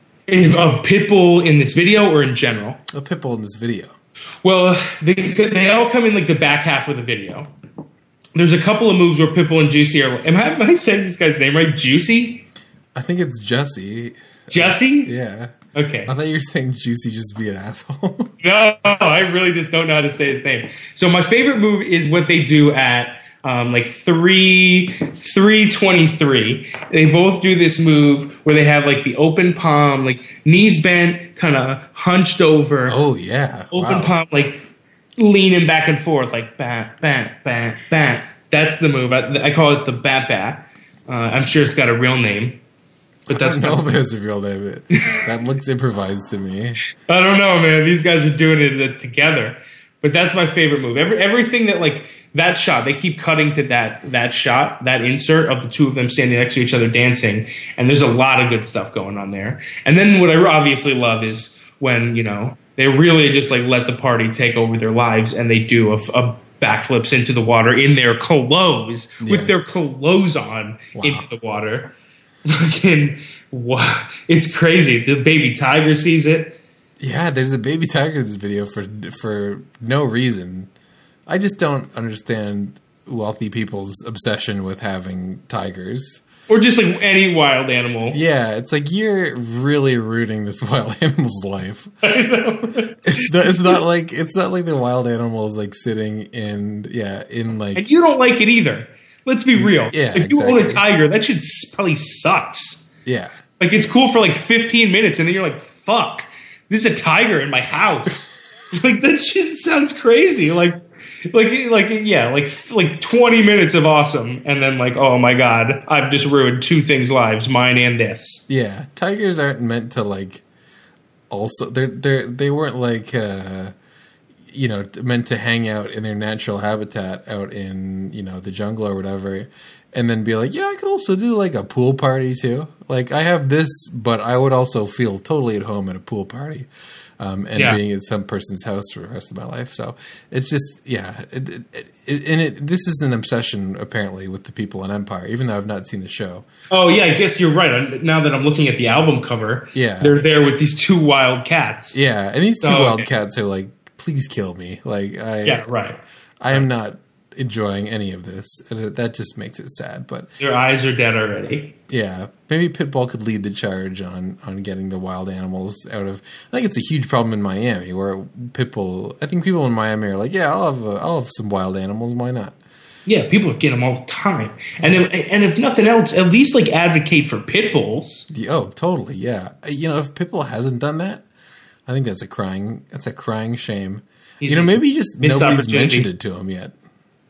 Of Pitbull in this video or in general? Of Pitbull in this video. Well, they, they all come in like the back half of the video. There's a couple of moves where Pitbull and Juicy are. Am I, am I saying this guy's name right? Juicy? I think it's Jesse. Jesse? Yeah. Okay. I thought you were saying Juicy just be an asshole. No, I really just don't know how to say his name. So my favorite move is what they do at um, like three three twenty three. They both do this move where they have like the open palm, like knees bent, kind of hunched over. Oh yeah, open wow. palm, like leaning back and forth, like bat bat bat bat. That's the move. I, I call it the bat bat. Uh, I'm sure it's got a real name, but that's I don't know if it has a real name. It, that looks improvised to me. I don't know, man. These guys are doing it together. But that's my favorite move. Every everything that like that shot, they keep cutting to that that shot, that insert of the two of them standing next to each other dancing, and there's a lot of good stuff going on there. And then what I obviously love is when you know they really just like let the party take over their lives, and they do a, a backflips into the water in their clothes yeah. with their clothes on wow. into the water. Fucking wow, it's crazy. The baby tiger sees it. Yeah, there's a baby tiger in this video for for no reason. I just don't understand wealthy people's obsession with having tigers. Or just like any wild animal. Yeah, it's like you're really rooting this wild animal's life. I know. It's not, it's not like it's not like the wild animal is like sitting in yeah in like. And you don't like it either. Let's be real. Yeah, if you exactly. own a tiger, that shit probably sucks. Yeah, like it's cool for like fifteen minutes, and then you're like, "Fuck, this is a tiger in my house." Like that shit sounds crazy. Like. Like, like, yeah, like, like twenty minutes of awesome, and then like, oh my god, I've just ruined two things' lives, mine and this. Yeah, tigers aren't meant to like. Also, they're they they weren't like, uh, you know, meant to hang out in their natural habitat out in you know the jungle or whatever, and then be like, yeah, I could also do like a pool party too. Like, I have this, but I would also feel totally at home at a pool party. Um, and yeah. being at some person's house for the rest of my life. So it's just, yeah. It, it, it, and it, this is an obsession, apparently, with the people on Empire, even though I've not seen the show. Oh, yeah, I guess you're right. Now that I'm looking at the album cover, yeah. they're there with these two wild cats. Yeah, and these two oh, wild okay. cats are like, please kill me. Like, I, yeah, right. I am not enjoying any of this. That just makes it sad. But your eyes are dead already. Yeah, maybe Pitbull could lead the charge on, on getting the wild animals out of. I think it's a huge problem in Miami where Pitbull. I think people in Miami are like, yeah, I'll have a, I'll have some wild animals. Why not? Yeah, people get them all the time, and if, and if nothing else, at least like advocate for pit bulls. Oh, totally. Yeah, you know, if Pitbull hasn't done that, I think that's a crying that's a crying shame. He's you know, maybe just nobody's mentioned it to him yet.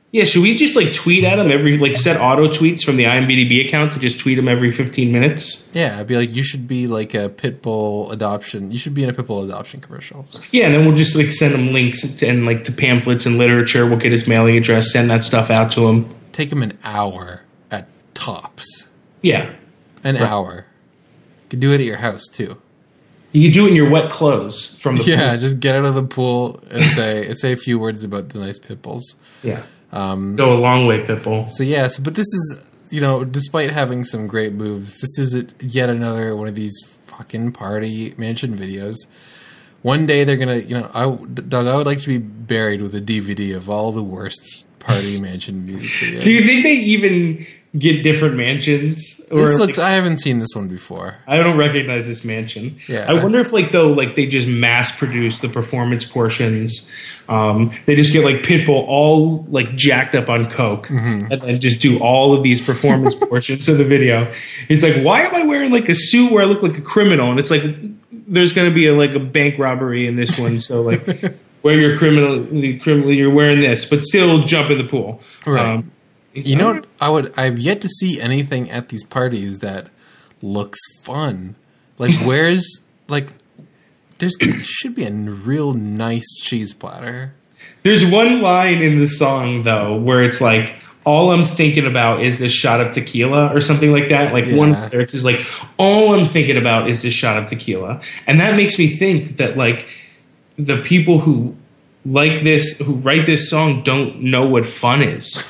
Yeah, should we just like tweet at him every like set auto tweets from the I M V D B account to just tweet him every fifteen minutes? Yeah, I'd be like, you should be like a Pitbull adoption. You should be in a Pitbull adoption commercial. Yeah, and then we'll just like send him links to, and like to pamphlets and literature. We'll get his mailing address, send that stuff out to him. Take him an hour at tops. Yeah, an right. hour. You could do it at your house too. You could do it in your wet clothes from the yeah. pool. Just get out of the pool and say and say a few words about the nice pit bulls. Yeah. Um, Go a long way, Pitbull. So, yes, but this is, you know, despite having some great moves, this is yet another one of these fucking party mansion videos. One day they're going to, you know, I, Doug, I would like to be buried with a D V D of all the worst party mansion music videos. Do you think they even get different mansions? Or this looks, like, I haven't seen this one before. I don't recognize this mansion. Yeah, I wonder if, like, though, like they just mass produce the performance portions. Um, they just get like Pitbull all like jacked up on coke, mm-hmm. and then just do all of these performance portions of the video. It's like, why am I wearing like a suit where I look like a criminal? And it's like, there's going to be a, like a bank robbery in this one, so like, wear your criminal, criminal, you're wearing this, but still jump in the pool, right? Um, you know, what? I would. I've yet to see anything at these parties that looks fun. Like, where's like. There's, there should be a real nice cheese platter. There's one line in the song, though, where it's like, all I'm thinking about is this shot of tequila or something like that. Like, yeah. One of the lyrics is like, all I'm thinking about is this shot of tequila. And that makes me think that, like, the people who like this, who write this song don't know what fun is.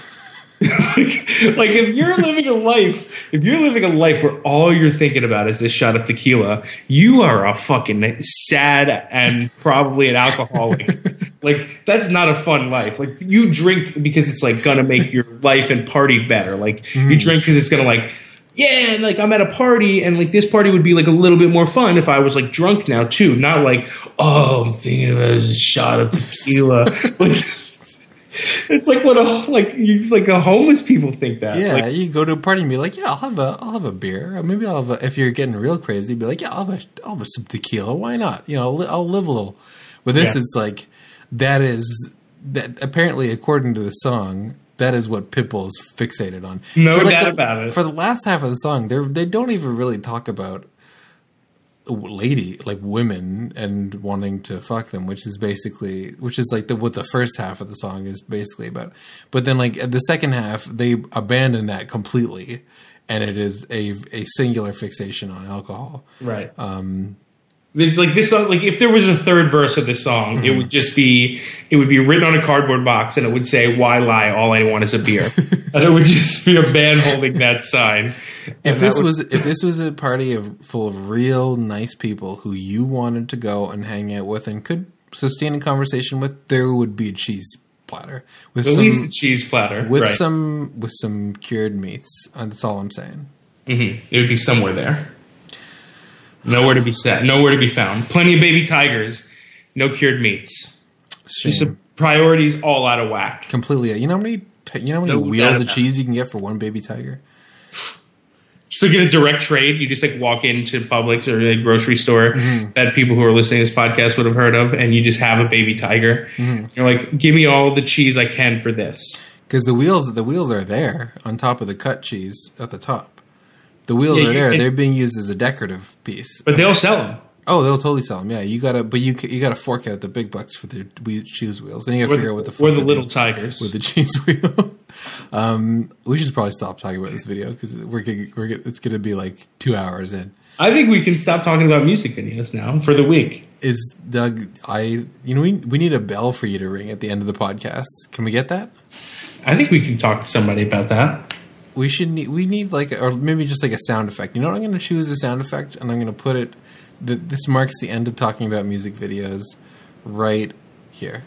like, like if you're living a life, if you're living a life where all you're thinking about is this shot of tequila, you are a fucking sad and probably an alcoholic. Like, that's not a fun life. Like, you drink because it's like gonna make your life and party better. Like, mm. you drink because it's gonna like, yeah, and like I'm at a party and like this party would be like a little bit more fun if I was like drunk now too. Not like, oh, I'm thinking about a shot of tequila. Like, it's like what a like you like a homeless people think that. Yeah, like, you go to a party and be like, yeah, I'll have a I'll have a beer. Or maybe I'll have a, if you're getting real crazy, be like, yeah, I'll have a, I'll have some tequila. Why not? You know, I'll, I'll live a little. With this, yeah. It's like that is that apparently according to the song, that is what Pitbull's fixated on. No for like doubt the, about it. For the last half of the song, they they don't even really talk about lady like women and wanting to fuck them, which is basically which is like the what the first half of the song is basically about. But then like the second half they abandon that completely, and it is a a singular fixation on alcohol. Right. Um It's like this song, like if there was a third verse of this song, mm-hmm. it would just be, it would be written on a cardboard box and it would say, why lie? All I want is a beer. And it would just be a band holding that sign. If this would, was, if this was a party of full of real nice people who you wanted to go and hang out with and could sustain a conversation with, there would be a cheese platter. With At some, least a cheese platter. With right. some, with some cured meats. That's all I'm saying. Mm-hmm. It would be somewhere there. Nowhere to be set. Nowhere to be found. Plenty of baby tigers. No cured meats. Shame. Just priorities all out of whack. Completely. You know how many, you know how many no wheels of cheese you can get for one baby tiger? Just like in a direct trade, you just like walk into Publix or a grocery store mm-hmm. that people who are listening to this podcast would have heard of, and you just have a baby tiger. Mm-hmm. You're like, give me all the cheese I can for this. Because the wheels, the wheels are there on top of the cut cheese at the top. The wheels yeah, are there; they're being used as a decorative piece. But they'll sell them. Oh, they'll totally sell them. Yeah, you gotta, but you you gotta fork out the big bucks for the cheese wheels. Then you gotta or figure the, out what the or the little tigers with the cheese wheel. um, we should probably stop talking about this video because we're we're it's gonna be like two hours in. I think we can stop talking about music videos now for the week. Is Doug? I you know we we need a bell for you to ring at the end of the podcast. Can we get that? I think we can talk to somebody about that. We should need, we need like, or maybe just like a sound effect. You know what? I'm going to choose a sound effect and I'm going to put it, the, this marks the end of talking about music videos right here.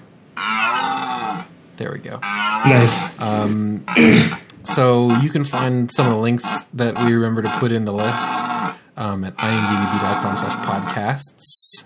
There we go. Nice. Um, so you can find some of the links that we remember to put in the list um, at imdb.com slash podcasts.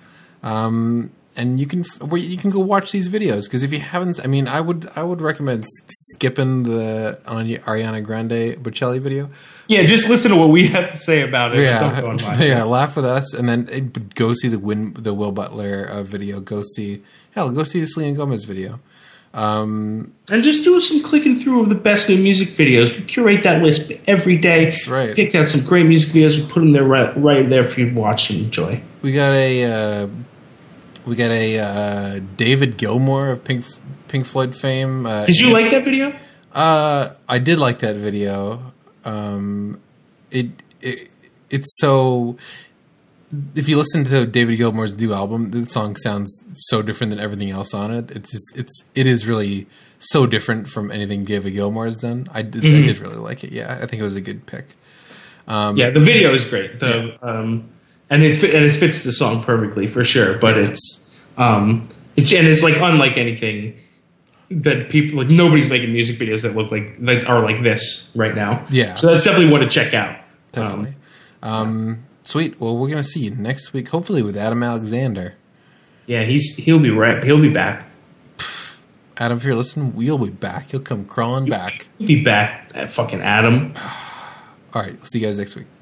Um, And you can where you can go watch these videos because if you haven't, I mean, I would I would recommend skipping the Ariana Grande Bocelli video. Yeah, just listen to what we have to say about it. Yeah, don't go yeah, laugh with us, and then go see the Win, the Will Butler uh, video. Go see hell, go see the Selena Gomez video. Um, and just do some clicking through of the best new music videos. We curate that list every day. That's right. Pick out some great music videos. We put them there right, right there for you to watch and enjoy. We got a uh, we got a uh, David Gilmour of Pink Pink Floyd fame. Uh, Did you like that video? Uh, I did like that video. Um, it it it's so. If you listen to David Gilmour's new album, the song sounds so different than everything else on it. It's just, it's it is really so different from anything David Gilmour has done. I did mm-hmm. I did really like it. Yeah, I think it was a good pick. Um, yeah, the video is great. The yeah. um, and it and it fits the song perfectly for sure. But yeah. it's um, it's and it's like unlike anything that people like. Nobody's making music videos that look like that are like this right now. Yeah, so that's definitely one to check out. Definitely. Um, um, Sweet. Well, we're gonna see you next week, hopefully with Adam Alexander. Yeah, he's he'll be right. He'll be back. Adam, if you're listening, we'll be back. He'll come crawling back. He'll be back. That fucking Adam. All right. We'll see you guys next week.